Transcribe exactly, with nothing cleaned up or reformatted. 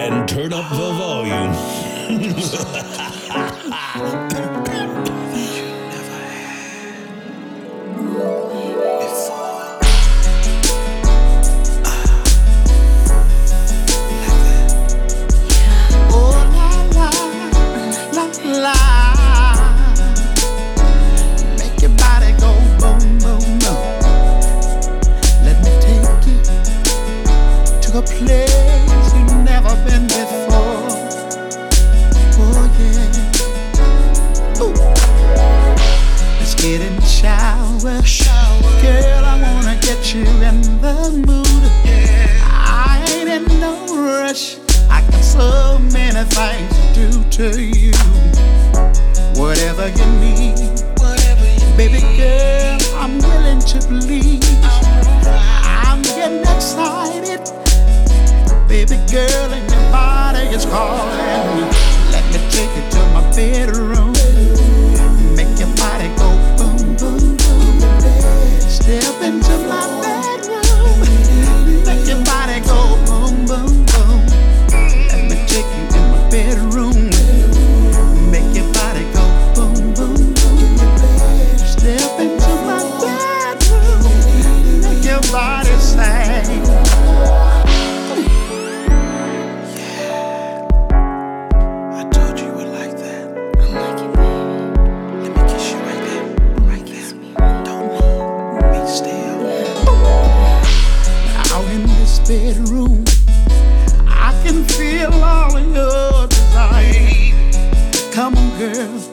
and turn up the volume. A place you've never been before. Oh yeah. Ooh. Let's get in the shower. shower. Girl, I wanna get you in the mood. Yeah. I ain't in no rush. I got so many things to do to you. Whatever you need, Whatever you baby need. Girl, I'm willing to believe. I'm getting excited. Baby girl, and your body is calling. Let me take you to my bedroom. Make your body go boom, boom, boom. Step into my bedroom. Make your body go boom, boom, boom. Let me take you in my bedroom. Make your body go boom, boom, boom. Step into my bedroom. Make your body sing. Bedroom, I can feel all of your desire. Come on, girl,